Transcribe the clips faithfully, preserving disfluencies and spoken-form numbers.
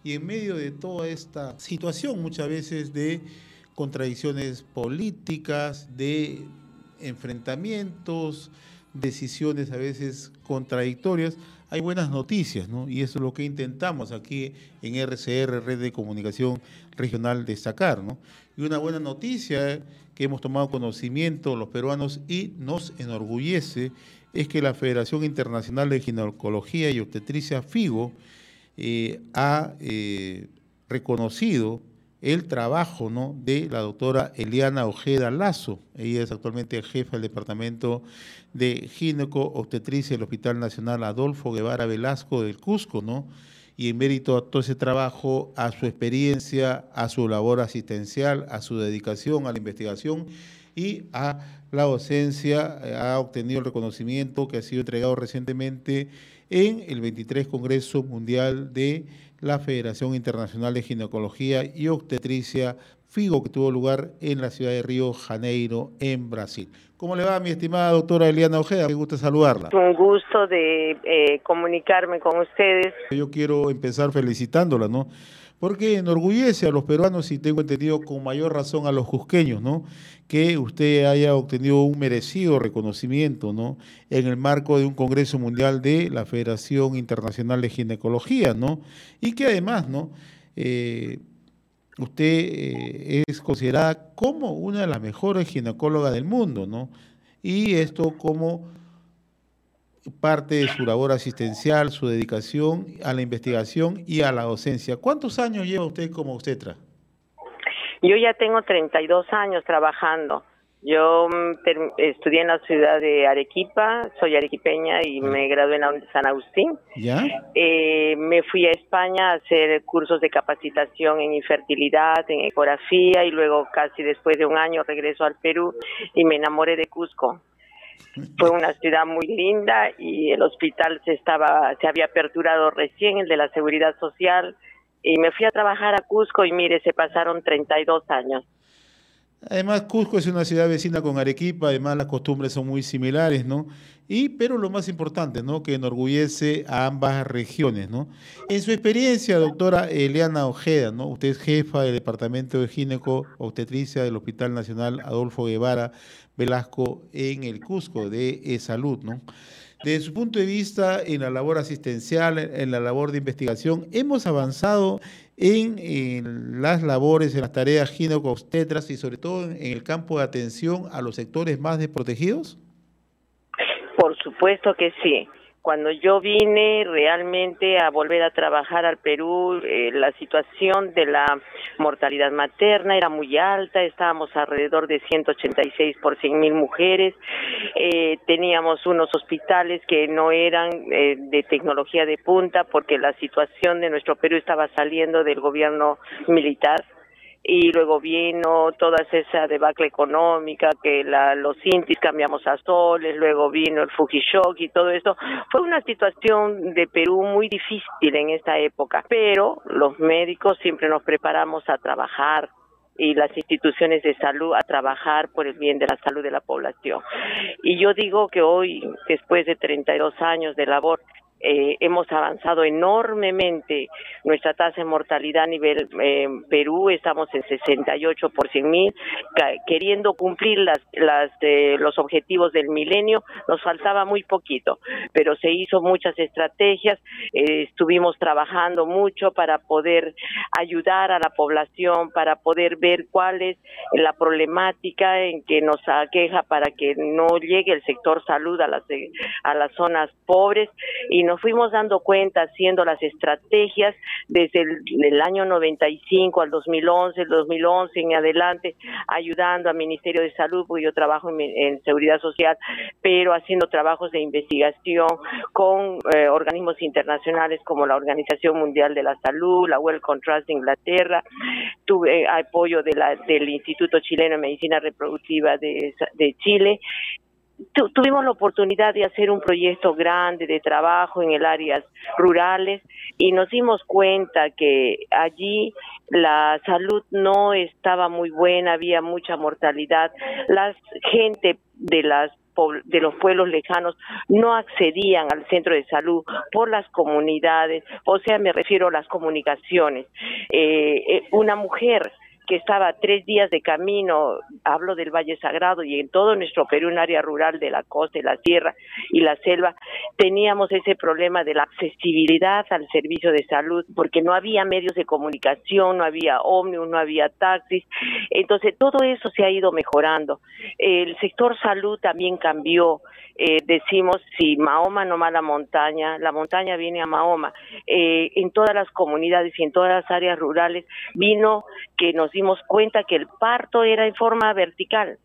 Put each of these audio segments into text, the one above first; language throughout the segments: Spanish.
Y en medio de toda esta situación, muchas veces de contradicciones políticas, de enfrentamientos, decisiones a veces contradictorias, hay buenas noticias, ¿no? Y eso es lo que intentamos aquí en R C R, Red de Comunicación Regional, destacar, ¿no? Y una buena noticia que hemos tomado conocimiento los peruanos y nos enorgullece es que la Federación Internacional de Ginecología y Obstetricia, FIGO, eh, ha eh, reconocido el trabajo, ¿no?, de la doctora Eliana Ojeda Lazo. Ella es actualmente jefa del Departamento de Gineco Obstetricia del Hospital Nacional Adolfo Guevara Velasco del Cusco, ¿no? Y en mérito a todo ese trabajo, a su experiencia, a su labor asistencial, a su dedicación a la investigación y a la docencia, ha obtenido el reconocimiento que ha sido entregado recientemente en el veintitrés Congreso Mundial de la Federación Internacional de Ginecología y Obstetricia, FIGO, que tuvo lugar en la ciudad de Río Janeiro, en Brasil. ¿Cómo le va, mi estimada doctora Eliana Ojeda? Me gusta saludarla. Un gusto de eh, comunicarme con ustedes. Yo quiero empezar felicitándola, ¿no?, porque enorgullece a los peruanos y tengo entendido con mayor razón a los cusqueños, ¿no?, que usted haya obtenido un merecido reconocimiento, ¿no?, en el marco de un Congreso Mundial de la Federación Internacional de Ginecología, ¿no?, y que además, ¿no?, eh, usted eh, es considerada como una de las mejores ginecólogas del mundo, ¿no?, y esto como parte de su labor asistencial, su dedicación a la investigación y a la docencia. ¿Cuántos años lleva usted como obstetra? Yo ya tengo treinta y dos años trabajando. Yo mm, estudié en la ciudad de Arequipa, soy arequipeña y me gradué en la Universidad de San Agustín. ¿Ya? Eh, me fui a España a hacer cursos de capacitación en infertilidad, en ecografía, y luego casi después de un año regreso al Perú y me enamoré de Cusco. Fue una ciudad muy linda y el hospital se estaba se había aperturado recién, el de la Seguridad Social, y me fui a trabajar a Cusco y mire, se pasaron treinta y dos años. Además, Cusco es una ciudad vecina con Arequipa, además las costumbres son muy similares, ¿no? Y, pero lo más importante, ¿no?, que enorgullece a ambas regiones, ¿no? En su experiencia, doctora Eliana Ojeda, ¿no?, usted es jefa del Departamento de Gineco Obstetricia del Hospital Nacional Adolfo Guevara Velasco en el Cusco de e Salud, ¿no? Desde su punto de vista, en la labor asistencial, en la labor de investigación, ¿hemos avanzado en, en las labores, en las tareas gineco-obstetras y sobre todo en, en el campo de atención a los sectores más desprotegidos? Por supuesto que sí. Cuando yo vine realmente a volver a trabajar al Perú, eh, la situación de la mortalidad materna era muy alta, estábamos alrededor de ciento ochenta y seis por cien mil mujeres, eh, teníamos unos hospitales que no eran eh, de tecnología de punta porque la situación de nuestro Perú estaba saliendo del gobierno militar. Y luego vino toda esa debacle económica, que la, los intis cambiamos a soles, luego vino el Fujishock y todo esto. Fue una situación de Perú muy difícil en esta época, pero los médicos siempre nos preparamos a trabajar y las instituciones de salud a trabajar por el bien de la salud de la población. Y yo digo que hoy, después de treinta y dos años de labor, Eh, hemos avanzado enormemente. Nuestra tasa de mortalidad a nivel eh, Perú estamos en sesenta y ocho por cien mil, queriendo cumplir las, las eh, los objetivos del milenio. Nos faltaba muy poquito, pero se hizo muchas estrategias, eh, estuvimos trabajando mucho para poder ayudar a la población, para poder ver cuál es la problemática en que nos aqueja para que no llegue el sector salud a las, a las zonas pobres, y nos fuimos dando cuenta haciendo las estrategias desde el, el año noventa y cinco al dos mil once, el dos mil once en adelante, ayudando al Ministerio de Salud, porque yo trabajo en, en Seguridad Social, pero haciendo trabajos de investigación con eh, organismos internacionales como la Organización Mundial de la Salud, la Wellcome Trust de Inglaterra. Tuve eh, apoyo de la, del Instituto Chileno de Medicina Reproductiva de, de Chile. Tu, tuvimos la oportunidad de hacer un proyecto grande de trabajo en el áreas rurales y nos dimos cuenta que allí la salud no estaba muy buena, había mucha mortalidad. La gente de las de los pueblos lejanos no accedían al centro de salud por las comunidades, o sea, me refiero a las comunicaciones. Eh, eh, una mujer que estaba tres días de camino, hablo del Valle Sagrado y en todo nuestro Perú, un área rural de la costa, de la sierra y la selva, teníamos ese problema de la accesibilidad al servicio de salud, porque no había medios de comunicación, no había ómnibus, no había taxis. Entonces todo eso se ha ido mejorando. El sector salud también cambió. Eh, decimos, si Mahoma no va a la montaña, la montaña viene a Mahoma. Eh, en todas las comunidades y en todas las áreas rurales vino que nos dimos cuenta que el parto era en forma vertical,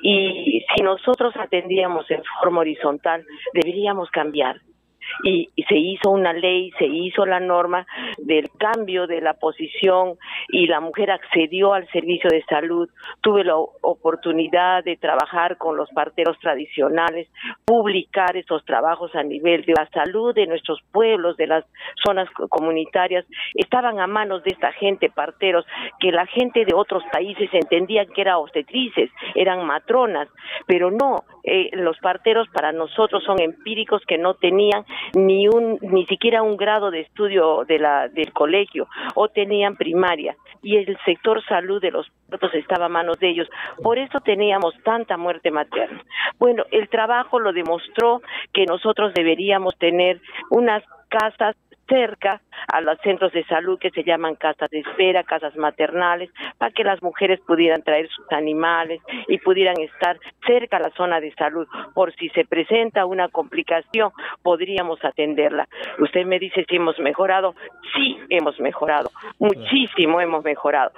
y si nosotros atendíamos en forma horizontal, deberíamos cambiar. Y, y se hizo una ley, se hizo la norma del cambio de la posición y la mujer accedió al servicio de salud. Tuve la oportunidad de trabajar con los parteros tradicionales, publicar esos trabajos a nivel de la salud de nuestros pueblos, de las zonas comunitarias. Estaban a manos de esta gente, parteros, que la gente de otros países entendía que eran obstetrices, eran matronas, pero no, eh, los parteros para nosotros son empíricos que no tenían ni un ni siquiera un grado de estudio de la del colegio, o tenían primaria, y el sector salud de los partos estaba a manos de ellos. Por eso teníamos tanta muerte materna. Bueno, el trabajo lo demostró que nosotros deberíamos tener unas casas cerca a los centros de salud que se llaman casas de espera, casas maternales, para que las mujeres pudieran traer sus animales y pudieran estar cerca a la zona de salud. Por si se presenta una complicación, podríamos atenderla. Usted me dice si hemos mejorado. Sí, hemos mejorado. Muchísimo hemos mejorado.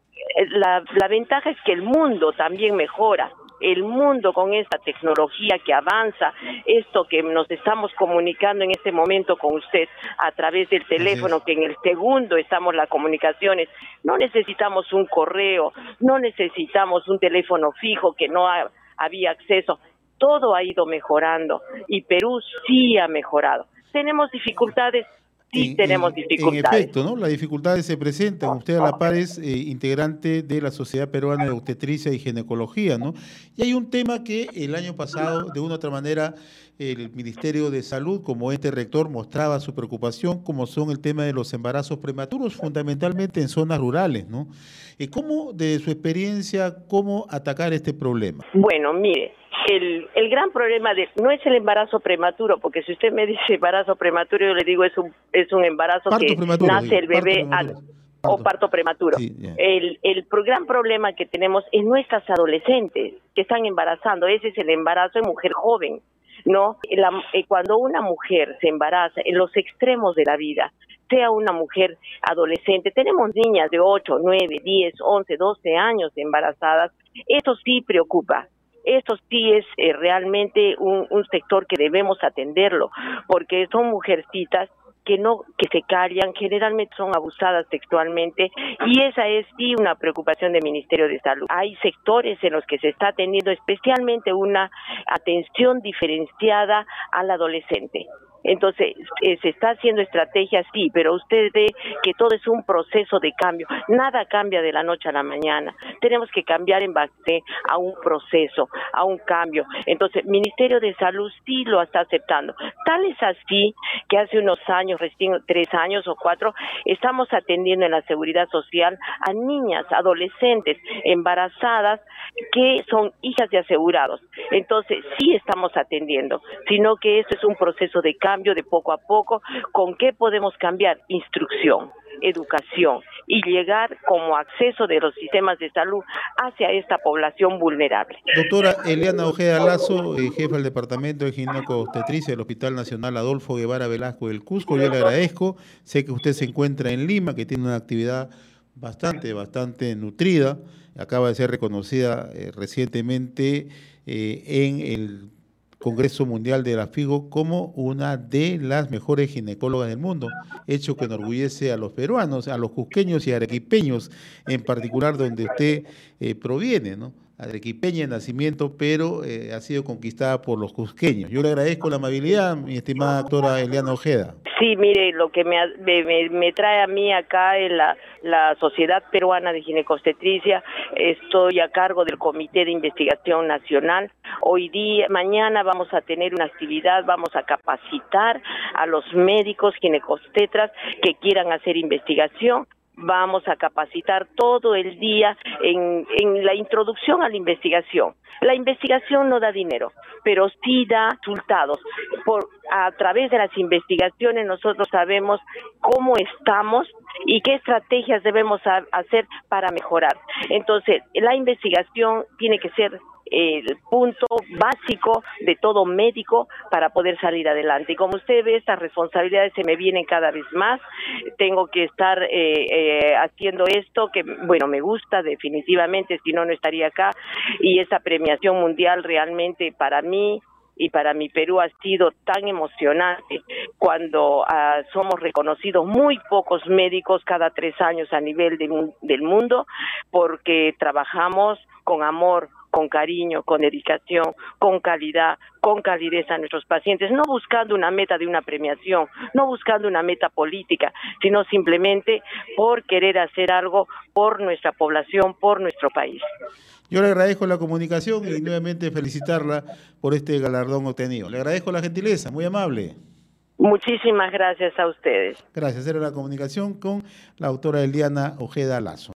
La, la ventaja es que el mundo también mejora. El mundo con esta tecnología que avanza, esto que nos estamos comunicando en este momento con usted a través del teléfono, que en el segundo estamos las comunicaciones, no necesitamos un correo, no necesitamos un teléfono fijo que no ha, había acceso, todo ha ido mejorando y Perú sí ha mejorado. Tenemos dificultades. Sí, en, tenemos en, dificultades. En efecto, ¿no? Las dificultades se presentan. Usted a la par es eh, integrante de la Sociedad Peruana de Obstetricia y Ginecología, ¿no? Y hay un tema que el año pasado, de una u otra manera, el Ministerio de Salud, como este rector, mostraba su preocupación, como son el tema de los embarazos prematuros, fundamentalmente en zonas rurales, ¿no? ¿Cómo, de su experiencia, cómo atacar este problema? Bueno, mire, El, el gran problema de no es el embarazo prematuro, porque si usted me dice embarazo prematuro, yo le digo es un es un embarazo parto que prematuro, nace digo, el bebé parto al, prematuro. o parto prematuro. Sí, yeah. El el gran problema que tenemos es nuestras adolescentes que están embarazando. Ese es el embarazo de mujer joven, ¿no? La, eh, cuando una mujer se embaraza en los extremos de la vida, sea una mujer adolescente, tenemos niñas de ocho, nueve, diez, once, doce años embarazadas, eso sí preocupa. Esto sí es eh, realmente un, un sector que debemos atenderlo, porque son mujercitas que no que se callan, generalmente son abusadas sexualmente, y esa es sí una preocupación del Ministerio de Salud. Hay sectores en los que se está teniendo especialmente una atención diferenciada al adolescente. Entonces, eh, se está haciendo estrategias, sí, pero usted ve que todo es un proceso de cambio. Nada cambia de la noche a la mañana. Tenemos que cambiar en base a un proceso, a un cambio. Entonces, el Ministerio de Salud sí lo está aceptando. Tal es así que hace unos años, recién tres años o cuatro, estamos atendiendo en la Seguridad Social a niñas, adolescentes, embarazadas, que son hijas de asegurados. Entonces, sí estamos atendiendo, sino que eso es un proceso de cambio. Cambio de poco a poco. ¿Con qué podemos cambiar? Instrucción, educación y llegar como acceso de los sistemas de salud hacia esta población vulnerable. Doctora Eliana Ojeda Lazo, eh, jefa del Departamento de Gineco-Obstetricia del Hospital Nacional Adolfo Guevara Velasco del Cusco, yo le agradezco. Sé que usted se encuentra en Lima, que tiene una actividad bastante, bastante nutrida. Acaba de ser reconocida eh, recientemente eh, en el Congreso Mundial de la FIGO como una de las mejores ginecólogas del mundo, hecho que enorgullece a los peruanos, a los cusqueños y arequipeños, en particular donde usted eh, proviene, ¿no? Arequipeña de nacimiento, pero eh, ha sido conquistada por los cusqueños. Yo le agradezco la amabilidad, mi estimada doctora Eliana Ojeda. Sí, mire, lo que me, me, me trae a mí acá es la la Sociedad Peruana de Ginecobstetricia, estoy a cargo del Comité de Investigación Nacional. Hoy día, mañana vamos a tener una actividad, vamos a capacitar a los médicos ginecobstetras que quieran hacer investigación. Vamos a capacitar todo el día en, en la introducción a la investigación. La investigación no da dinero, pero sí da resultados. Por, a través de las investigaciones nosotros sabemos cómo estamos y qué estrategias debemos a, hacer para mejorar. Entonces, la investigación tiene que ser el punto básico de todo médico para poder salir adelante. Y como usted ve, estas responsabilidades se me vienen cada vez más. Tengo que estar eh, eh, haciendo esto que, bueno, me gusta definitivamente, si no, no estaría acá. Y esa premiación mundial realmente para mí y para mi Perú ha sido tan emocionante cuando uh, somos reconocidos muy pocos médicos cada tres años a nivel de, del mundo, porque trabajamos con amor, con cariño, con dedicación, con calidad, con calidez a nuestros pacientes, no buscando una meta de una premiación, no buscando una meta política, sino simplemente por querer hacer algo por nuestra población, por nuestro país. Yo le agradezco la comunicación y nuevamente felicitarla por este galardón obtenido. Le agradezco la gentileza, muy amable. Muchísimas gracias a ustedes. Gracias. Era la comunicación con la doctora Eliana Ojeda Lazo.